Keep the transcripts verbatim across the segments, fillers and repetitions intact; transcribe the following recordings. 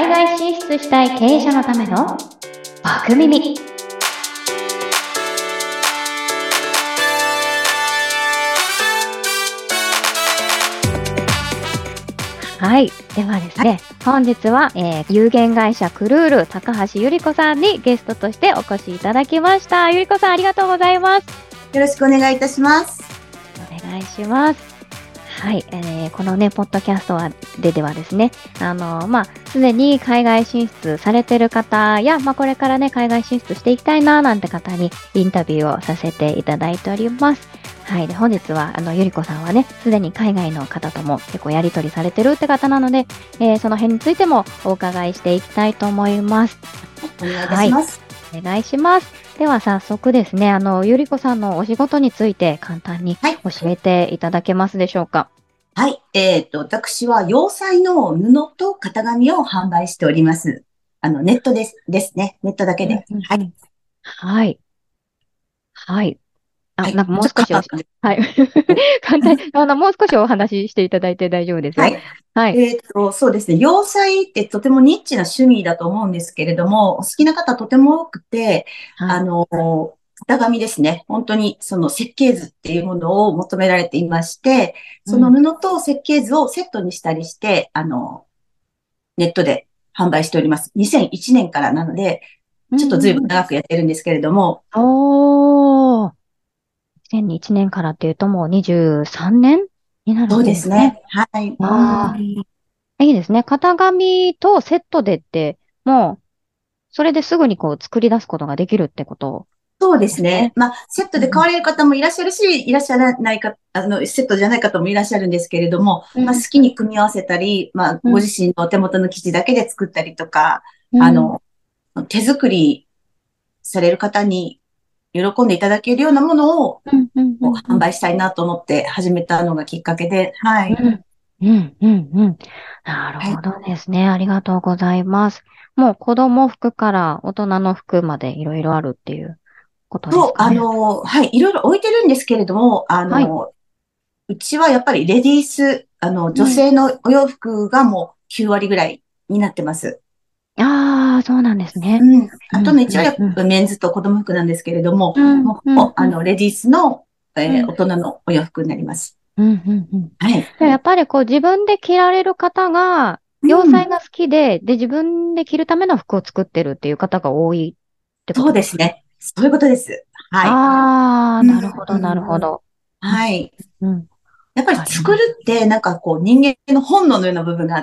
外進出したい経営者のための爆耳。はい。ではですね、本日は、えー、有限会社クルール高橋ゆり子さんにゲストとしてお越しいただきました。ゆり子さん、ありがとうございます。 よろしくお願いいたします。 お願いします。はい、えー、このね、ポッドキャストでではですね、あの、まあ、すでに海外進出されている方や、まあ、これからね、海外進出していきたいな、なんて方にインタビューをさせていただいております。はい。で、本日は、あの、ゆりこさんはね、すでに海外の方とも結構やり取りされてるって方なので、えー、その辺についてもお伺いしていきたいと思います。 お願いいたします。 はい、お願いします。では早速ですね、あの、ゆりこさんのお仕事について簡単に教えていただけますでしょうか。 はい。えっと、私は洋裁の布と型紙を販売しております。あの、ネットです、ですね。ネットだけで。 うんうんうん、 はい。 はい。はい。あ、 はい。 なんかもう少しおし、はい。簡単に、あの、もう少しお話ししていただいて大丈夫ですよ。 はい。 はい。 えっと、そうですね。洋裁ってとてもニッチな趣味だと思うんですけれども、お好きな方とても多くて、 はい。 あの、型紙ですね。本当にその設計図っていうものを求められていまして、そのうん。 布と設計図をセットにしたりして、あの、ネットで販売しております。にせんいちねんからなので、ちょっと随分長くやってるんですけれども。 おー。にせんいちねんからっていうともうにじゅうさんねんになるそうんですね。 ですね。はい。 ああ、いいですね。型紙とセットでって、もう、それですぐにこう作り出すことができるってことそうでですね。 すね。まあ、セットで買われる方もいらっしゃるし、いらっしゃらないか、あの、セットじゃない方もいらっしゃるんですけれども、まあ、 うん、 好きに組み合わせたり、まあ、 うん、 ご自身のお手元の生地だけで作ったりとか、 うん、 あの、手作りされる方に喜んでいただけるようなものをうん、うん、うん、うん、 販売したいなと思って始めたのがきっかけで、はい。 うん、うん、うん、うん。なるはい。 ほどですね。ありがとうございます。もう子供服から大人の服までいろいろあるっていうことでそう、あすかね。 の、はい、いろいろ置いてるんですけれども、あはい。 の、うちはやっぱりレディース、あの、女うん。 性のお洋服がもうきゅう割ぐらいになってます。 ああ、そうなんですね。 うん。あとうん、うん、 の一応やっうん。 ぱメンズと子供服なんですけれども、 うん、 もう、 うん、うん、 あの、レディースの、 うん、 えー大人のお洋服になります。 うん、うん。うん。 はい。 でやっぱりこう自分で着られる方が、 うん。 洋裁が好きで、で、自分で着るための服を作ってるっていう方が多いってこそうとですかね。 ですね。そういうことです。はい。 ああ、 うん。 なるほど、なるほうん。 ど。うん、 はい。 うん。 やっぱりわかり作るました。 ってなんかこう人間の本能のような部分があって、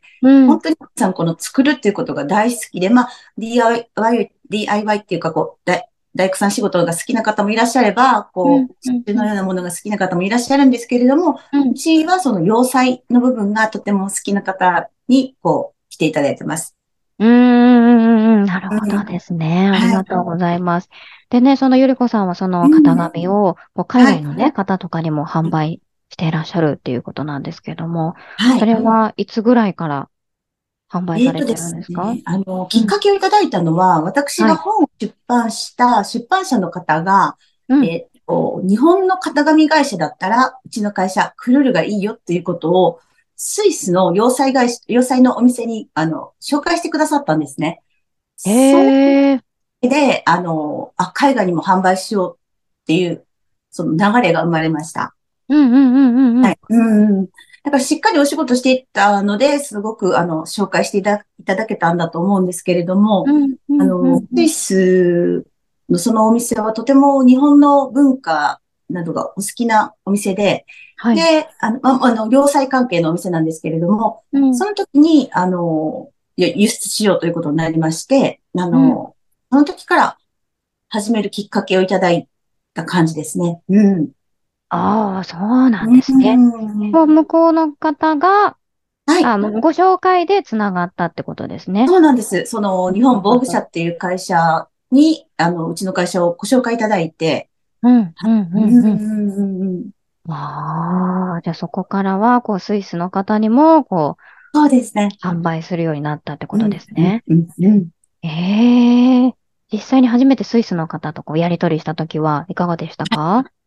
うん、 本当に皆さんこの作るっていうことが大好きで、まあ ディーアイワイ、ディーアイワイ っていうかこう大、大工さん仕事が好きな方もいらっしゃれば、 うん、 こう、 うん、 刺繍うん。 のようなものが好きな方もいらっしゃるんですけれども、 うん、 うちはその洋裁の部分がとても好きな方にこう来ていただいてます。 うーん、なるほどうん。 ですね。ありはい。 がとうございます。でね、そのゆりこさんはその型うん。 紙をこう海はい。 外のね、方とかにも販売していらっしゃるっていうことなんですけども、そはい。 れはいつぐらいから販売されてえーとでるんですか？ すね、あの、 うん。 きっかけをいただいたのは、私はい。 が本を出版した出版社の方が、 うん。 えーと、日本の型紙会社だったら、うちの会社、クルルがいいよっていうことを、スイスの洋裁会社、洋裁のお店に、あの、紹介してくださったんですね。 へそえ。 れで、あの、あ、海外にも販売しようっていう、その流れが生まれました。 うんうんうんうんうん。 はい。うん。だからしっかりお仕事していったので、すごく、あの、紹介していた、いただけたんだと思うんですけれども、 うんうんうあの、スイんスのそのお店はとても日本の文化などがお好きなお店で、 はい。 で、あの、まあの、洋裁関係のお店なんですけれども、 うん。 その時に、あの、輸輸出しようということになりまして、あうん。 の、その時から始めるきっかけをいただいた感じですね。うん。 ああ、そうなんうですね。 ん。 もう向こうの方が、 はい。 あ、もうご紹介でつながったってことですね。 そうなんです。その、日本防具社っていう会社に、あの、うちの会社をご紹介いただいて、 うん、うん、うん、 うん、ううん。 ん、うん、うん。 ああ、じゃあそこからは、こう、スイスの方にも、こそうですね。 う、販売するようになったってことでうん、うん、 すね。 うん、うん。 ええ、実際に初めてスイスの方とこう、やり取りしたときはいかがでしたか？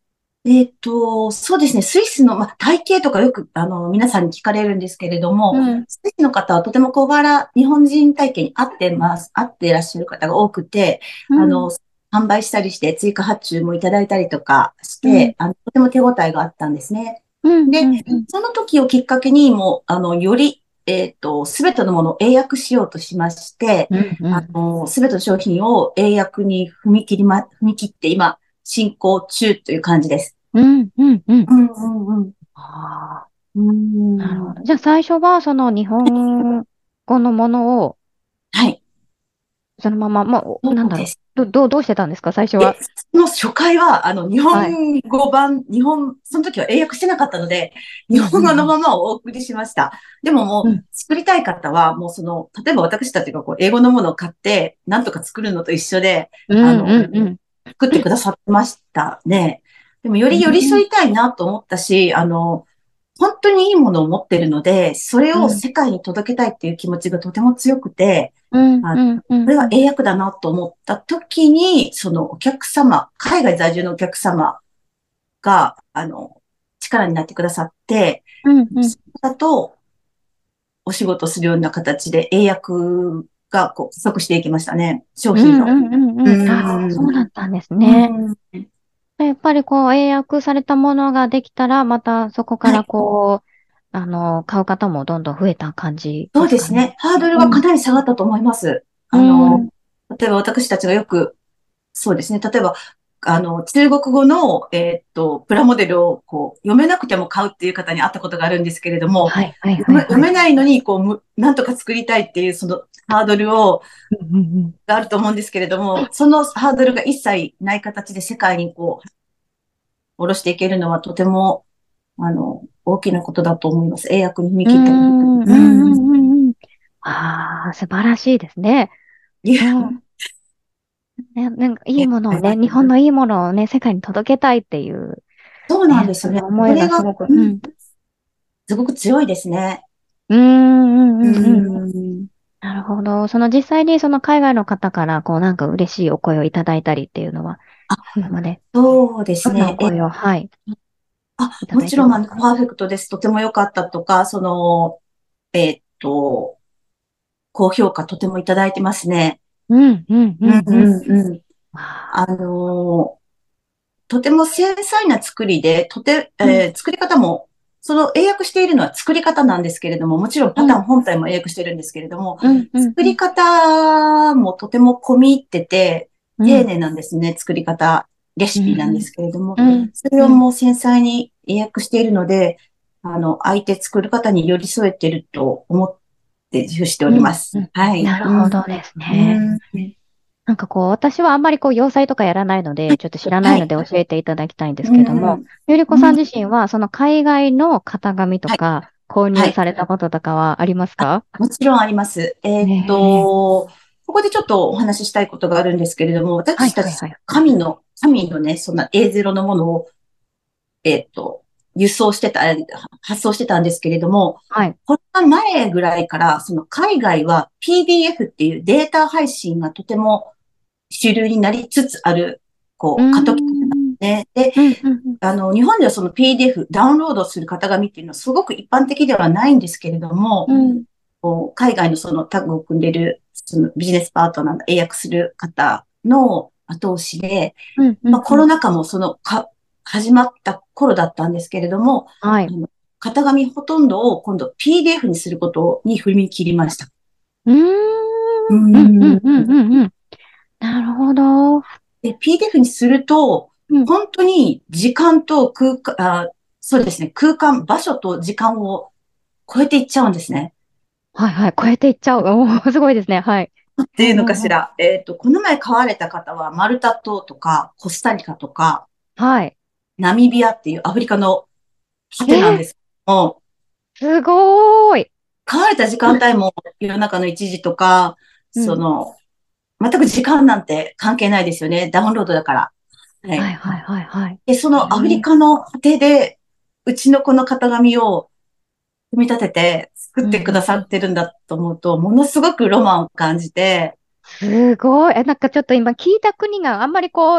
えっと、そうですね。スイスの、まあ、体型とかよく、あの、皆さんに聞かれるんですけれども、 うん。 スイスの方はとても小柄、日本人体型に合ってます、合っていらっしゃる方が多くて、 うん。 あの、販売したりして追加発注もいただいたりとかしうん。 て、あの、とても手応えがあったんですね。 うん。うで、 ん。うん。 その時をきっかけに、もう、あの、より、えっと、すべてのものを英訳しようとしまして、 うん。うん。 あの、すべての商品を英訳に踏み切りま、踏み切って今、進行中という感じです。 うん。うん。うん。 うんうんうん。 あうーあ、なるほん。 ど。じゃあ最初はその日本語のものをはい。 そのまま、まあ、おなんだろそうです。 う。ど、どう、どうしてたんですか、最初え、 は。 その初回は、あの、日はい。 本語版、日本、その時は英訳してなかったので、日うん。うん。 本語のままをお送りしました。でももう、 うん。 作りたい方は、もうその、例えば私たちがこう、英語のものを買って、なんとか作るのと一緒で、 うん。 あの、 うん。うん。 作ってくださってましたね。でも、より寄り添いたいなと思ったし、あの、本当にいいものを持ってるので、それをうん。 世界に届けたいっていう気持ちがとても強くて、 うん。 あ、 うん。うん。 これはうん。 英訳だなと思った時に、そのお客様、海外在住のお客様が、あの、力になってくださって、 うん。うん。 その方とお仕事するような形で英訳がこう加速していきましたね。商うん。 品の。 うん。 ううん。ああ、 ん。 そうだったんですうね。 ん。 やっぱりこう、英訳されたものができたら、またそこからはい。 こう、あの、買う方もどんどん増えた感じですかね。 そうですね。ハードルうん。 はかなり下がったと思います。 うあの、 ん。 例えば私たちがよくそうですね。例えば、あの、中国語の、えーっと、プラモデルを、こう、読めなくても買うっていう方に会ったことがあるんですけれども、 はい、はい、はい、 読め、読はい。 めないのに、こう、むなんとか作りたいっていう、そのハードルを、 うん。うん。うん。 があると思うんですけれども、そのハードルが一切ない形で世界にこう、下ろしていけるのはとても、あの、大きなことだと思います。英訳に踏みう切ったり。 ん。うん。 うん。 うん。うん。ああ、素晴らしいですね。 いや、 うん。ね、なんかいいものをね、 いや日本のいいものをね、世界に届けたいっていう、 そうなんね、 ですよね。 その思いそれが、 がすごく、 うん、 うん。 すごく強いですね。 うーん、ううん、うん、うん。 ん。 なるほど。その実際にその海外の方から、こうなんか嬉しいお声をいただいたりっていうのは、 あ、 今まで、 そうでどんなおすね。 声を、はい、 あ、 いただいもちろん、あの、 てますか？ パーフェクトです。とても良かったとか、その、えーっと、高評価とてもいただいてますね。 うん、うん、ううんん、うん。 うんうん。あわあ、 のーとても繊細な作りで、とて、 うん、 えー作り方も、その英訳しているのは作り方なんですけれども、もちろんうん、 パターン本体も英訳してるんですけれども、 うん、うん、 作りうん、 方もとても込み入ってて、 うん、 丁寧なんですね、作り方、レうん、 シピなんですけれども、 うん、 それうん。 をもう繊細に英訳しているので、あの、相手作る方に寄り添えていると思って自負しておうん、 ります。 うん。 はい。 なるうん。 ほどですうね。 ん。 なんかこう、私はあんまりこう、洋裁とかやらないので、ちょっと知らないのではい。 教えていただきたいんですうけども、 ん。 ゆりこうん。 さん自身は、その海外の型紙とはい。 か、購はい。 入されたこととかはありますか？ もちろんあります。えーっねえ。 と、ここでちょっとお話ししたいことがあるんですけれども、 はい私たち、 はいはい。 紙の、紙のね、そんな エーゼロ のものを、えーっと、輸送してた、発送してたんですけれども、 はい。 これが前ぐらいから、その海外は ピーディーエフ っていうデータ配信がとても主流になりつつある、 うーこう、過渡期なんでん。 すね。で、 うんうんうん。 あの、日本ではその ピーディーエフ、ダウンロードする型紙っていうのはすごく一般的ではないんですけれども、 うん。 こう海外のそのタッグを組んでいる、そのビジネスパートナーが英訳する方の後押しで、 うんうまあ、 んうん。 コロナ禍もそのか、始まった頃だったんですけれども、 はい。 あの、型紙ほとんどを今度 ピーディーエフ にすることに踏み切りました。 うーん。 うーうんうんん。 うんうんうん。なるほど。 で、ピーディーエフ にすると、 うん。 本当に時間と空間、あ、そうですね、空間、場所と時間を超えていっちゃうんですね。 はいはい。超えていっちゃう。おー、すごいですね。はい。 っていうのうんうんうん。 かしら。えっと、この前買われた方は、マルタ島とか、コスタリカとか、 はい。 ナミビアっていうアフリカの果えー、 てなんですけども、 すごーい。 買われた時間帯も夜中のいちじとか、 うん。 その、全く時間なんて関係ないですよね。ダウンロードだから。はい。 はいはいはいはい。 で、そへのアフリえ。 カの果てで、うちのこの型紙を組み立てて作うってくださんうんうん。 ってるんだと思うと、ものすごくロマンを感じて、 すごい。え、なんかちょっと今聞いた国があんまりこう、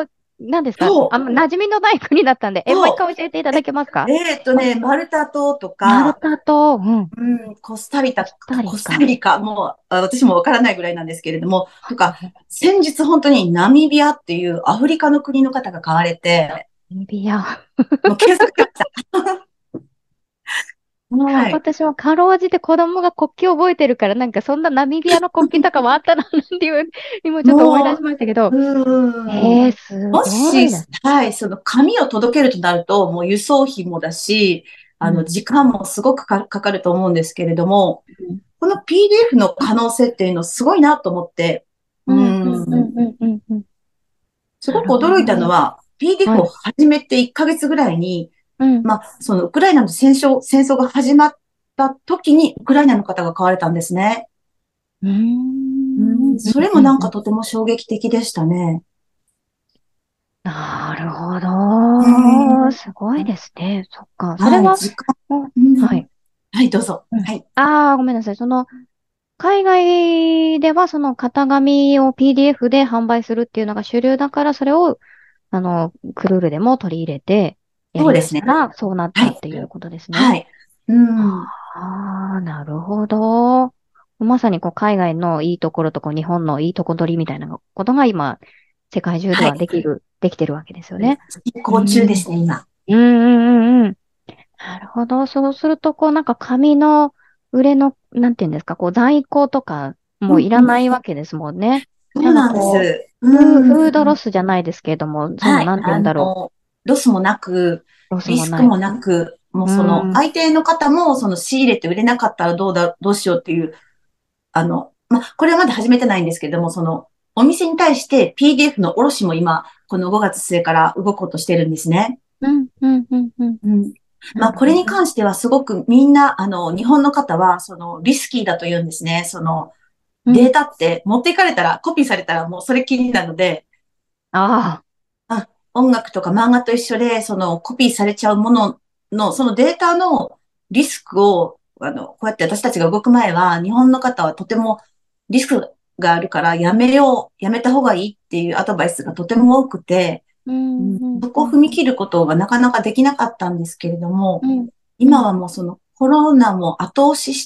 何ですか？あんまそう、 馴染みのない国だったんで、え、もう一そ回教えていただけますか？ う。えーっとあ、 ね、マルタ島とマルか、 タと、うん、 うん、コスタリカ、 コスタリコスタカ。 リカ、もう、あ私もわからないぐらいなんですけれども、とか、 ナ先日本当にナミビアっていうアフリカの国の方が買われて、 ミビア。 もう検索しました。 もうはい。 私もかろうじて子供が国旗を覚えてるから、なんかそんなナミビアの国旗とかもあったな、なんていう、今ちょっと思い出しもましたけど、 う、うーん。 えー、すもし、 ごいです。 はい、その紙を届けるとなると、もう輸送費もだし、あの、 うん。 時間もすごくか、かかると思うんですけれども、この ピーディーエフ の可能性っていうのすごいなと思って、ううん、うん、うん、 ん、 うん、うん、うん。 すなるほど。 ごく驚いたのは、 はピーディーエフ をい。 始めていっかげつぐらいに、 うん。 まあ、そのウクライナの戦争、戦争が始まった時に、ウクライナの方が買われたんですね。 うーん。 うん、 うん、 それもうん、うん。 なんかとても衝撃的でしたね。 なるほうど。 ん、 すごいですね。そっか。それはい、 は、 時間、 おうん、 はい。 はい、どうぞ。 うん。 はい。 ああ、ごめんなさい。その、海外ではその型紙を ピーディーエフ で販売するっていうのが主流だから、それを、あの、クルールでも取り入れてやりそうですね。 出したら、そうなっはい。 たっていうことですね。 はい。うん。 ああ、なるほど。まさにこう海外のいいところとこう日本のいいとこ取りみたいなことが今、世界中ではい。 はできる、できてるわけですよね。 進うん。 行中ですね、今。 うんうんうんうん。なるほど。そうすると、こうなんか紙の売れの、なんていうんですか、こう在庫とかもういらうんうん。 ないわけですもんね。なんかそうなんでこす。 う、フー、 うん。 フードロスじゃないですけれども、そのはい。 なんていうあんだろの、ロスもなく、 う。ロスもない。 リスクもなく、もううその、 ん。 相手の方も、その仕入れて売れなかったらどうだ、どうしようっていう、あの、まあ、これはまだ始めてないんですけれども、その、お店に対して ピーディーエフ の卸も今、このごがつ末から動こうとしてるんですね。 うん、うん、うん、うん。 うん。まあ、これになるほど。 関してはすごくみんな、あの、日本の方は、その、リスキーだと言うんですね。その、 うん。 データって持っていかれたら、コピーされたらもうそれっきりなので、 ああ。 あ、音楽とか漫画と一緒で、その、コピーされちゃうものの、そのデータのリスクを、あの、こうやって私たちが動く前は、日本の方はとてもリスクがあるからやめよう、やめた方がいいっていうアドバイスがとても多くて、 うん、 うん、 うん、 そこをうん、 踏み切ることがなかなかできなかったんですけれども、 うん、うん、 今はもうそのコロナも後押しして、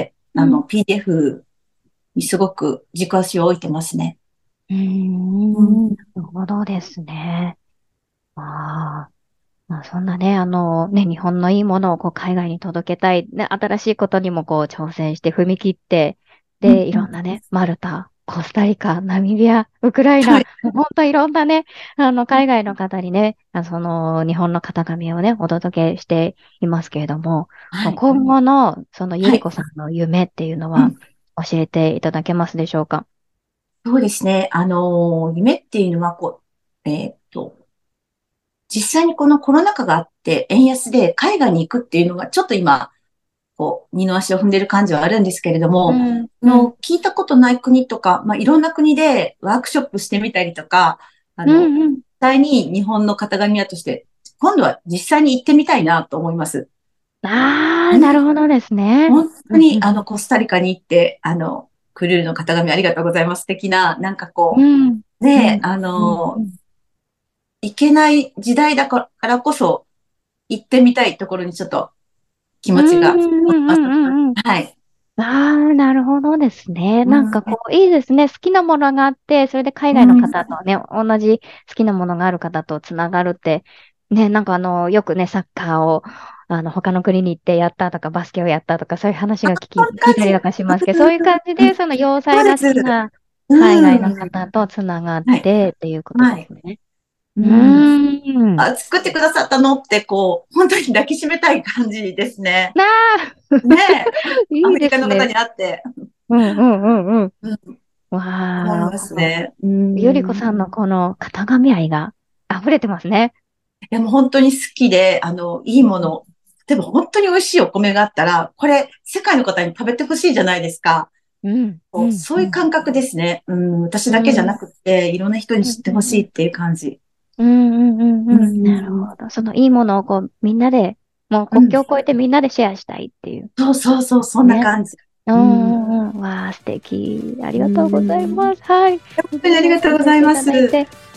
うん。 あの、ピーディーエフ にすごく軸足を置いてますね。 うーうん。 ん、なるほどですね。ああ。まあ、そんなね、あの、ね、日本のいいものをこう海外に届けたい、ね、新しいことにもこう挑戦して踏み切って、で、いうんうん。 ろんなね、マルタ、コスタリカ、ナミビア、ウクライナ、 そうです。 もう本当いろんなね、あの、海外の方にね、あその、日本の型紙をね、お届けしていますけれども、 はい。 今後の、そのゆはい。 りこさんの夢っていうのは、 うん。 教えていただけますでしょうか？ そうですね。あのー夢っていうのは、こう、えーっと、実際にこのコロナ禍があって、円安で海外に行くっていうのが、ちょっと今、こう、二の足を踏んでる感じはあるんですけれども、 うん、うん、 の、聞いたことない国とか、まあ、いろんな国でワークショップしてみたりとか、あの、 うん、うん。 実際に日本の型紙屋として、今度は実際に行ってみたいなと思います。 ああ、なるね、 ほどですね。 本当うん、 に、 うん、 あの、コスタリカに行って、あの、クルールの型紙ありがとうございます。的な、なんかこうん、 う、 うん、 ね、あうん、うの、 ん。 行けない時代だからこそ、行ってみたいところにちょっと気うん、 持ちが、 うん、うん、うんうん。 はい。 ああ、なるほどですね。 うん、 なんかこう、いいですね。好きなものがあって、それで海外のうん、 方とね、同じ好きなものがある方とつながるって、ね、なんかあの、よくね、サッカーを、あの、他の国に行ってやったとか、バスケをやったとか、そういう話が聞き、 こんな感じ。 聞いたりとかしますけど、そういう感じで、その洋裁が好そうです。 きな海外のうん。 方とつながっはい。 てっていうことはい。 ですね。 ううん。 ーん。 あ、作ってくださったのって、こう、本当に抱きしめたい感じですね。 なあ、 ねえ。アいいフリカの方ですね。 に会って、 うんうんうんうん。 うん、思いわあ、 ますこの、 ね。うゆりこん。いさんのこの型紙愛が溢れてますね。 や、もう本当に好きで、あの、いいもうんの。例えば本当に美味しいお米があったら、これ、世界の方に食べてほしいじゃないですか。 うん、うこうん、うん。 そういう感覚ですね。うん、私うん、 だけじゃなくて、いろんな人にうん、 知ってほしいっていう感じ。 うん、うん、 ううん。なるん。 ほど。そのいいものをこう、みんなで、もううん。 国境を越えてみんなでシェアしたいっていうそうそうそう、そんなね。 感じ。 ううん。 ん、うんうん。わあ、素敵。ありうがとうございん。 ます。はい。い本当にありろいろがとうござい教えています。 ただいて。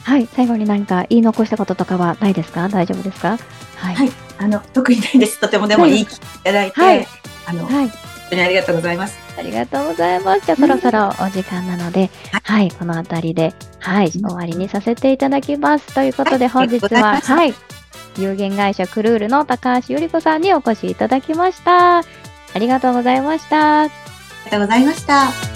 はい、最後に何か言い残したこととかはないですか？大丈夫ですか？はい。 はい。あの、特にないです。とてもでもいい聞いていただいて、 はい。 あの、 はい。 本当にありがとうございます。 ありがとうございます。じゃあ、そろそろお時間なので、はい、このあたりで、はい、終わりにさせていただきます。ということで、本日は、はい、有限会社クルールの高橋由里子さんにお越しいただきました。ありがとうございました。ありがとうございました。